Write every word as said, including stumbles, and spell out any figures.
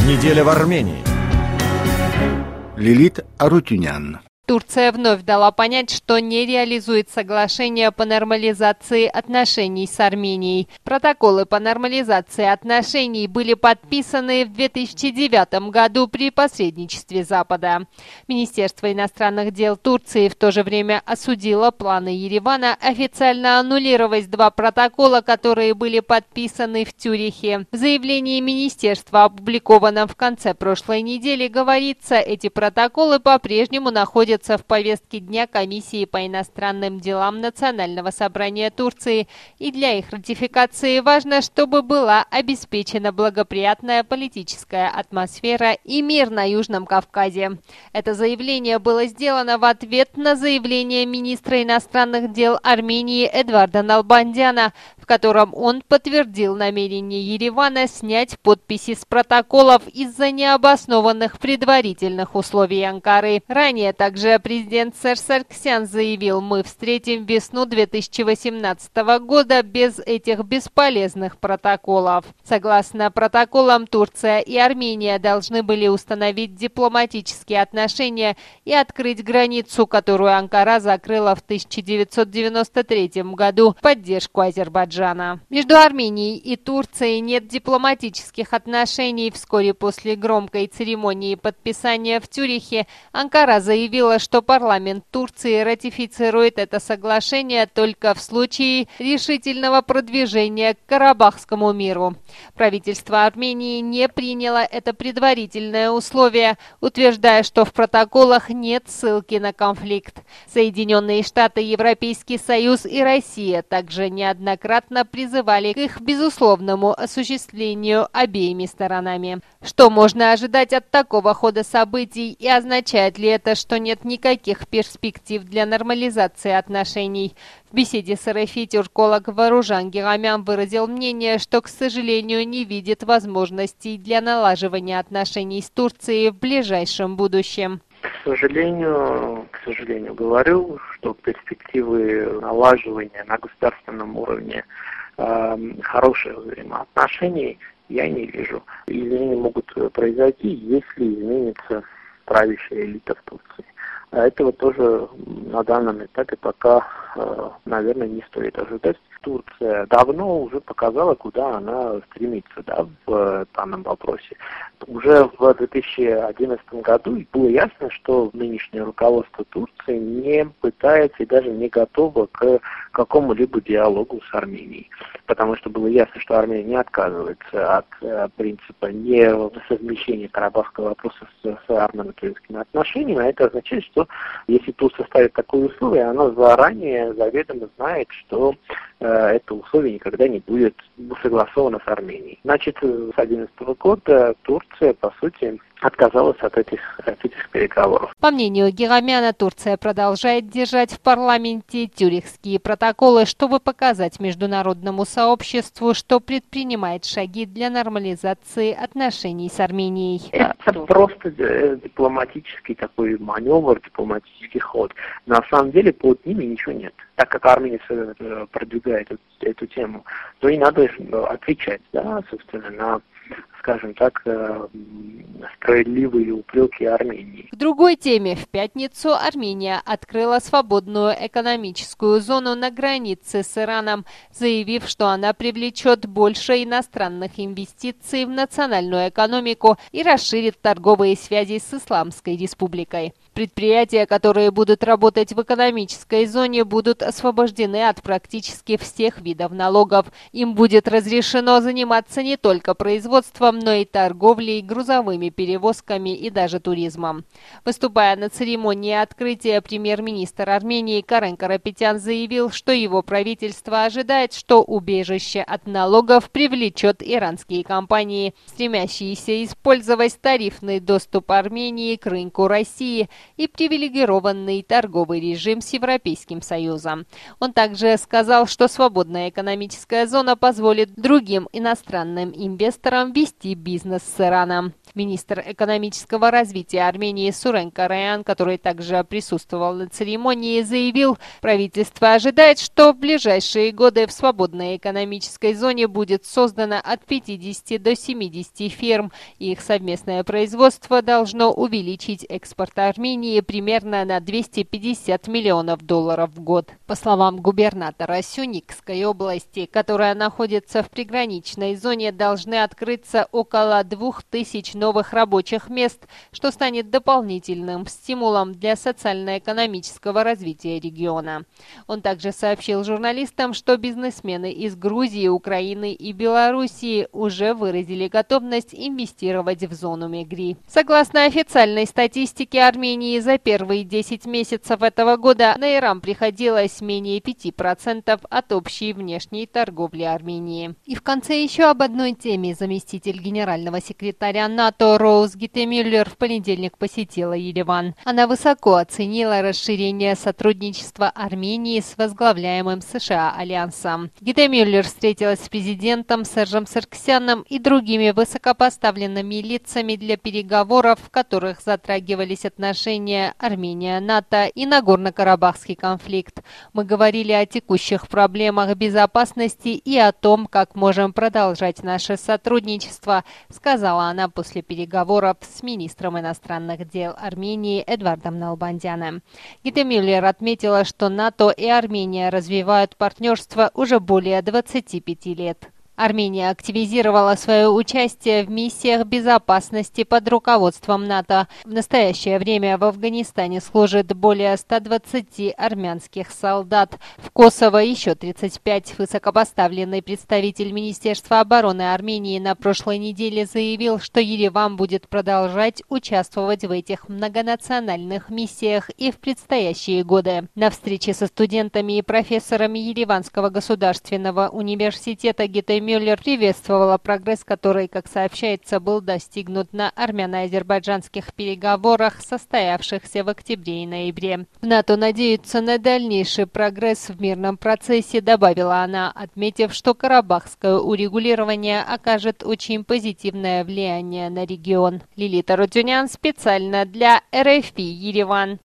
Неделя в Армении. Лилит Арутюнян. Турция вновь дала понять, что не реализует соглашение по нормализации отношений с Арменией. Протоколы по нормализации отношений были подписаны в две тысячи девятом году при посредничестве Запада. Министерство иностранных дел Турции в то же время осудило планы Еревана официально аннулировать два протокола, которые были подписаны в Цюрихе. В заявлении министерства, опубликованном в конце прошлой недели, говорится, эти протоколы по-прежнему находятся в повестке дня Комиссии по иностранным делам Национального собрания Турции, и для их ратификации важно, чтобы была обеспечена благоприятная политическая атмосфера и мир на Южном Кавказе. Это заявление было сделано в ответ на заявление министра иностранных дел Армении Эдварда Налбандяна, в котором он подтвердил намерение Еревана снять подписи с протоколов из-за необоснованных предварительных условий Анкары. Ранее также президент Серж Саргсян заявил: «Мы встретим весну две тысячи восемнадцатого года без этих бесполезных протоколов». Согласно протоколам, Турция и Армения должны были установить дипломатические отношения и открыть границу, которую Анкара закрыла в тысяча девятьсот девяносто третьем году в поддержку Азербайджана. Между Арменией и Турцией нет дипломатических отношений. Вскоре после громкой церемонии подписания в Цюрихе Анкара заявила, что парламент Турции ратифицирует это соглашение только в случае решительного продвижения к Карабахскому миру. Правительство Армении не приняло это предварительное условие, утверждая, что в протоколах нет ссылки на конфликт. Соединенные Штаты, Европейский Союз и Россия также неоднократно призывали к их безусловному осуществлению обеими сторонами. Что можно ожидать от такого хода событий, и означает ли это, что нет никаких перспектив для нормализации отношений? В беседе с эр эф и тюрколог Варужан Герамян выразил мнение, что, к сожалению, не видит возможностей для налаживания отношений с Турцией в ближайшем будущем. К сожалению, к сожалению, говорю, что перспективы налаживания на государственном уровне э, хороших взаимоотношений я не вижу. Изменения могут произойти, если изменится правящая элита в Турции. Этого тоже на данном этапе пока, наверное, не стоит ожидать. Турция давно уже показала, куда она стремится, да, в данном вопросе. Уже в две тысячи одиннадцатом году было ясно, что нынешнее руководство Турции не пытается и даже не готово к какому-либо диалогу с Арменией. Потому что было ясно, что Армения не отказывается от э, принципа несовмещения карабахского вопроса с, с армяно-турецкими отношениями. А это означает, что если Турция ставит такое условие, она заранее заведомо знает, что э, это условие никогда не будет согласовано с Арменией. Значит, с две тысячи одиннадцатого года Турция, по сути, отказалась от этих, от этих переговоров. По мнению Герамяна, Турция продолжает держать в парламенте тюрихские протоколы, чтобы показать международному сообществу, что предпринимает шаги для нормализации отношений с Арменией. Это просто дипломатический такой маневр, дипломатический ход. На самом деле под ними ничего нет. Так как Армения продвигает эту, эту тему, то и надо отвечать, да, собственно, на, скажем так, справедливые упреки Армении. К другой теме. В пятницу Армения открыла свободную экономическую зону на границе с Ираном, заявив, что она привлечет больше иностранных инвестиций в национальную экономику и расширит торговые связи с Исламской республикой. Предприятия, которые будут работать в экономической зоне, будут освобождены от практически всех видов налогов. Им будет разрешено заниматься не только производством, но и торговлей, грузовыми перевозками и даже туризмом. Выступая на церемонии открытия, премьер-министр Армении Карен Карапетян заявил, что его правительство ожидает, что убежище от налогов привлечет иранские компании, стремящиеся использовать тарифный доступ Армении к рынку России. и привилегированный торговый режим с Европейским Союзом. Он также сказал, что свободная экономическая зона позволит другим иностранным инвесторам вести бизнес с Ираном. Министр экономического развития Армении Сурен Караян, который также присутствовал на церемонии, заявил, правительство ожидает, что в ближайшие годы в свободной экономической зоне будет создано от пятидесяти до семидесяти фирм, и их совместное производство должно увеличить экспорт Армении примерно на двести пятьдесят миллионов долларов в год. По словам губернатора Сюникской области, которая находится в приграничной зоне, должны открыться около двух тысяч новых рабочих мест, что станет дополнительным стимулом для социально-экономического развития региона. Он также сообщил журналистам, что бизнесмены из Грузии, Украины и Белоруссии уже выразили готовность инвестировать в зону Мегри. Согласно официальной статистике Армении, за первые десять месяцев этого года на Иран приходилось менее пяти процентов от общей внешней торговли Армении. И в конце еще об одной теме. Заместитель генерального секретаря НАТО Роуз Гиттемюллер в понедельник посетила Ереван. Она высоко оценила расширение сотрудничества Армении с возглавляемым США альянсом. Гиттемюллер встретилась с президентом Сержем Сарксяном и другими высокопоставленными лицами для переговоров, в которых затрагивались отношения Армения-НАТО и Нагорно-Карабахский конфликт. Мы говорили о текущих проблемах безопасности и о том, как можем продолжать наше сотрудничество, сказала она после переговоров с министром иностранных дел Армении Эдвардом Налбандяном. Гиттемюллер отметила, что НАТО и Армения развивают партнерство уже более двадцати пяти лет. Армения активизировала свое участие в миссиях безопасности под руководством НАТО. В настоящее время в Афганистане служит более ста двадцати армянских солдат. В Косово еще тридцать пять. Высокопоставленный представитель Министерства обороны Армении на прошлой неделе заявил, что Ереван будет продолжать участвовать в этих многонациональных миссиях и в предстоящие годы. На встрече со студентами и профессорами Ереванского государственного университета Гиттемюллер Мюллер приветствовала прогресс, который, как сообщается, был достигнут на армяно-азербайджанских переговорах, состоявшихся в октябре и ноябре. В НАТО надеются на дальнейший прогресс в мирном процессе, добавила она, отметив, что карабахское урегулирование окажет очень позитивное влияние на регион. Лилита Рудюнян специально для эр эф пи Ереван.